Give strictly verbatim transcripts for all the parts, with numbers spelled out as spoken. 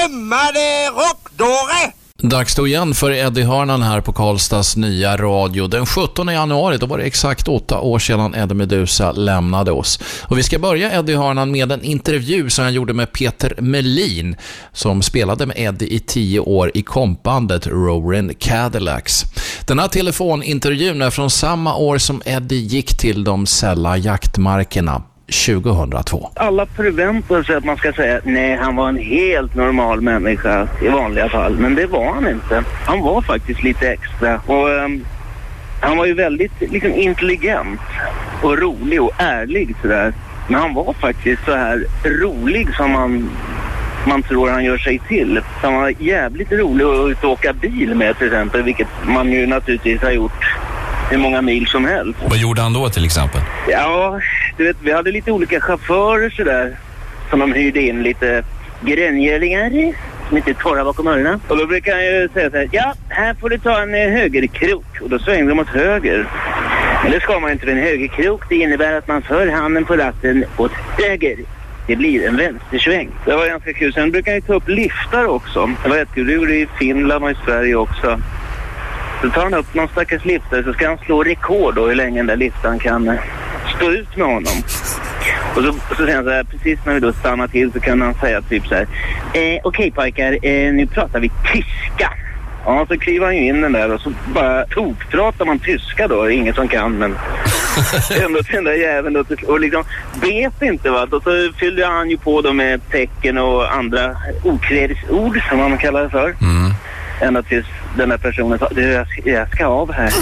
Drömmade rockdåre! Dags då igen för Eddie Hörnan här på Karlstads nya radio. Den sjuttonde januari, då var det exakt åtta år sedan Eddie Meduza lämnade oss. Och vi ska börja Eddie Hörnan med en intervju som han gjorde med Peter Melin, som spelade med Eddie i tio år i kompbandet Roaring Cadillacs. Den här telefonintervjun är från samma år som Eddie gick till de Sälla jaktmarkerna. tjugohundratvå. Alla förväntar sig att man ska säga nej, han var en helt normal människa i vanliga fall, men det var han inte. Han var faktiskt lite extra och um, han var ju väldigt liksom intelligent och rolig och ärlig sådär. Men han var faktiskt så här rolig som man man tror han gör sig till. Han var jävligt rolig att ut och åka bil med till exempel, vilket man ju naturligtvis har gjort hur många mil som helst. Vad gjorde han då till exempel? Ja, du vet, vi hade lite olika chaufförer sådär som de hyrde in, lite gröngölingar som inte är torra bakom öronen. Och då brukar han ju säga så här: ja, här får du ta en högerkrok. Och då svängde de åt höger. Men det ska man inte, för en högerkrok, det innebär att man för handen på ratten åt höger. Det blir en vänstersväng. Det var ganska kul. Sen brukar han ju ta upp liftar också. Det var jättekul, det gjorde i Finland och i Sverige också. Så tar han upp någon stackars liftare, så ska han slå rekord då hur länge den där liftan kan stå ut med honom. Och så, så säger han så här, precis när vi då stannar till så kan han säga typ så här: eh, okej okay, pojkar, eh, nu pratar vi tyska. Ja, så kliver han ju in den där och så bara tokpratar man tyska då, inget som kan, men ändå till den där jäveln och, och liksom vet inte vad. Och så fyllde han ju på då med tecken och andra okvädesord som man kallar det för. Mm. Ända tills den där personen sa: du, jag ska, jag ska av här.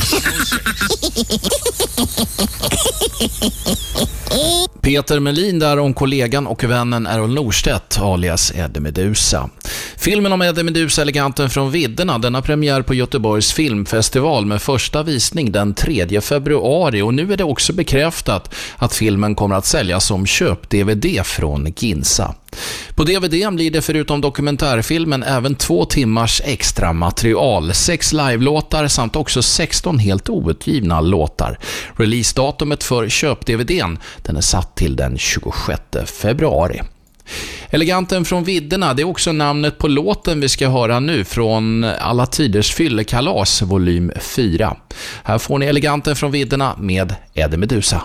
Peter Melin där om kollegan och vännen Errol Norstedt alias Eddie Meduza. Filmen om Eddie Meduza, Eleganten från vidderna, den har premiär på Göteborgs filmfestival med första visning den tredje februari, och nu är det också bekräftat att filmen kommer att säljas som köp-D V D från Ginsa. På D V D blir det förutom dokumentärfilmen även två timmars extra material, sex live-låtar samt också sexton helt outgivna låtar. Releasedatumet för köp-D V D:n, den är satt till den tjugosjätte februari. Eleganten från vidderna, det är också namnet på låten vi ska höra nu från Alla tiders fyllekalas volym fyra. Här får ni Eleganten från vidderna med Eddie Meduza.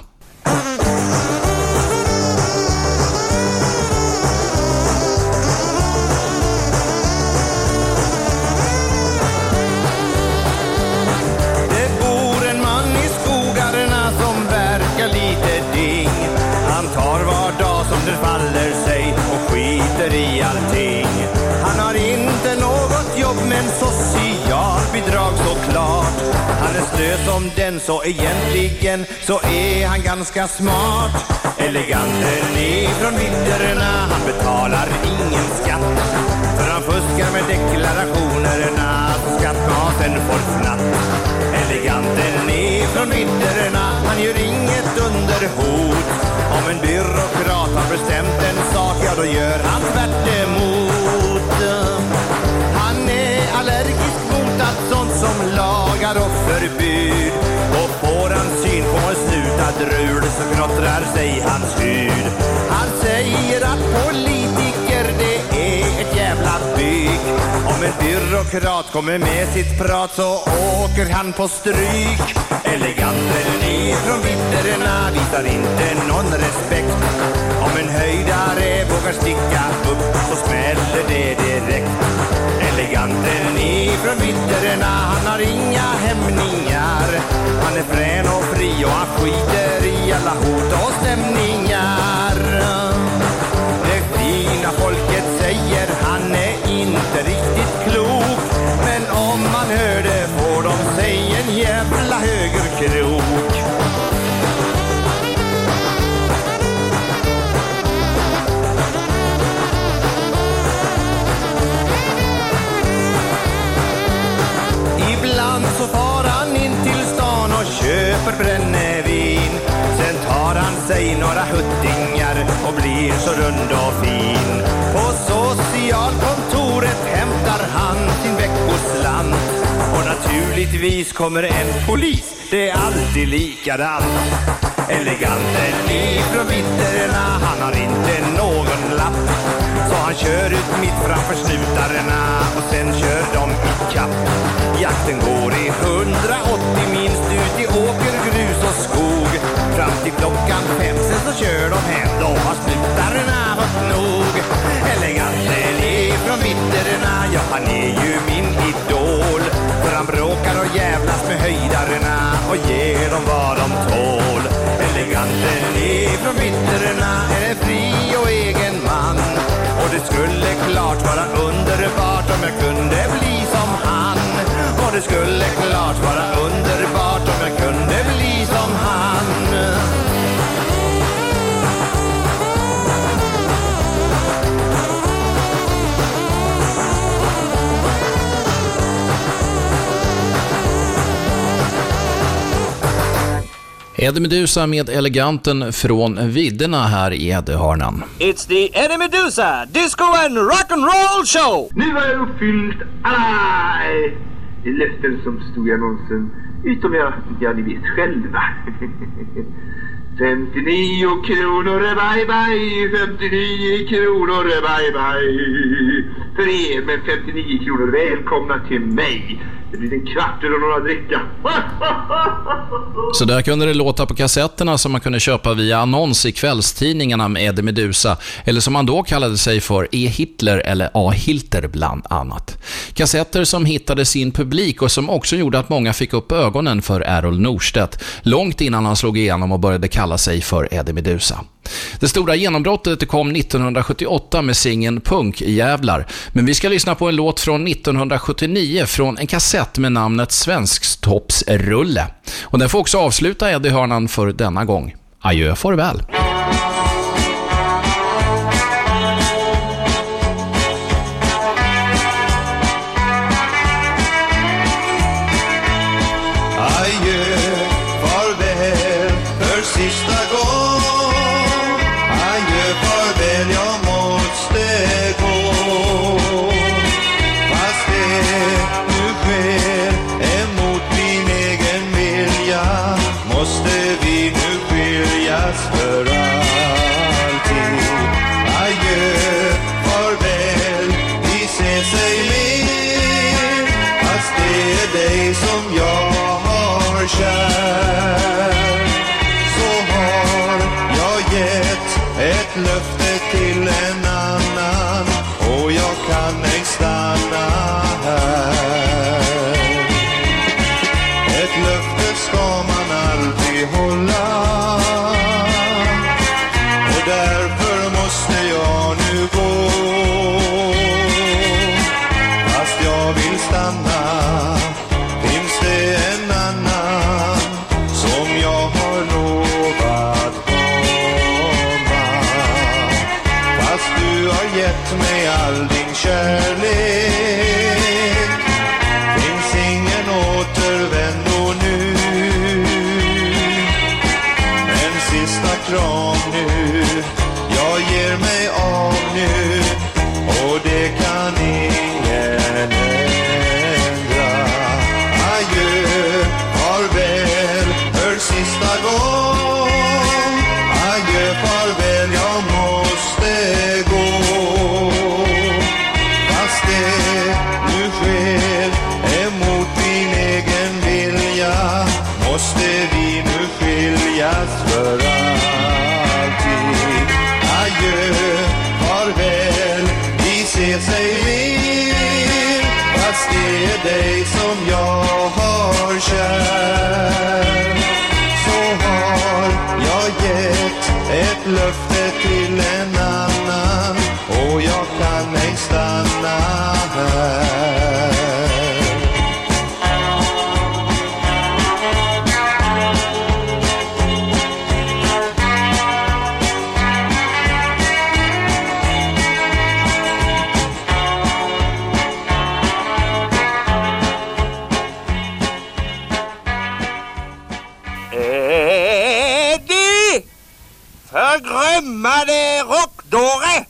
Som den, så egentligen så är han ganska smart. Eleganten ifrån vidderna, han betalar ingen skatt, för han fuskar med deklarationerna så skattmaten får fnatt. Eleganten ifrån vidderna, han gör inget under hot. Om en byråkrat har bestämt en sak, ja då gör han tvärt emot. Han är allergisk mot allt sånt som lagar och förbud, och får han syn på en snutad rul så knottrar sig hans hud. Han säger att politiker, det är ett jävla byg. Om en byråkrat kommer med sitt prat så åker han på stryk. Eleganten ifrån vidderna visar inte någon respekt. Om en höjdare vågar sticka upp så smäller det direkt. Eleganten ifrån vidderna, han har inga hämningar. Han är frän och fri och han skiter i alla hot och stämningar. Det fina folket säger han är inte riktigt klok, men om man hör det får de sig en jävla högerkrok. Ibland så far han in till stan och köper brännevin. Sen tar han sig några huttingar och blir så rund och fin. På socialkontoret hämtar han sin veckoslant, och naturligtvis kommer en polis, det är alltid likadant. Eleganten ifrån vidderna, han har inte någon lapp, så han Han kör ut mitt framför snutarna och sen kör de i kapp. Jakten går i hundraåttio minst ut i åker, grus och skog. Fram till klockan fem sen så kör de hem, då har snutarna fått nog. Eleganten ifrån Vitterna, ja han är ju min idol. För han bråkar och jävlas med höjdarna och ger dem vad de tål. Eleganten ifrån Vitterna är fri och egen man. Och det skulle klart vara underbart om jag kunde bli som han. Och det skulle klart vara underbart om jag kunde bli som han. Eddie Meduza med Eleganten från vidderna här i Eddehörnan. It's the Eddie Meduza Disco and Rock'n'Roll Show! Nu har jag uppfyllt alla löften som stod i annonsen. Utom jag, ja ni vet själva. femtionio kronor, bye bye. femtionio kronor, bye bye. För er med femtionio kronor, välkomna till mig. Det blir en kvart och några dricka. Så där kunde det låta på kassetterna som man kunde köpa via annons i kvällstidningarna med Eddie Meduza, eller som man då kallade sig för E. Hitler eller A. Hilter bland annat. Kassetter som hittade sin publik och som också gjorde att många fick upp ögonen för Errol Norstedt långt innan han slog igenom och började kalla sig för Eddie Meduza. Det stora genombrottet kom nittonhundrasjuttioåtta med singeln Punk i Jävlar, men vi ska lyssna på en låt från nittonhundrasjuttionio från en kassett med namnet Svensktoppsrulle. Och den får också avsluta Eddehörnan för denna gång. Adjö, farväl. Adjö, farväl för sista gång. Adjö, farväl, jag måste gå. Fast det nu sker emot min egen vilja, måste vi nu skiljas för alltid. Adjö, farväl, vi ses ej mer. Fast det är dig som jag har kär, så har jag gett ett löfte till en annan, och jag kan ej stanna här. Ett löfte ska man alltid hålla, och därför måste jag nu gå. Fast jag vill stanna, finns det en annan som jag har lovat komma. Fast du har gett mig all din kärlek, finns ingen återvändo nu. En sista kram nu, jag ger mig av nu, och det kan ingen ändra. Adjö, farväl för sista gång. Adjö, farväl, jag måste gå. Fast det nu sker emot min egen vilja, måste vi nu skiljas för alltid. Adjö, farväl, vi ses ej mer. Fast det är dig som jag har kär, så har jag gett ett löfte till en annan, och jag kan ej stanna här. Eddie! Förgrömmade rockdåre!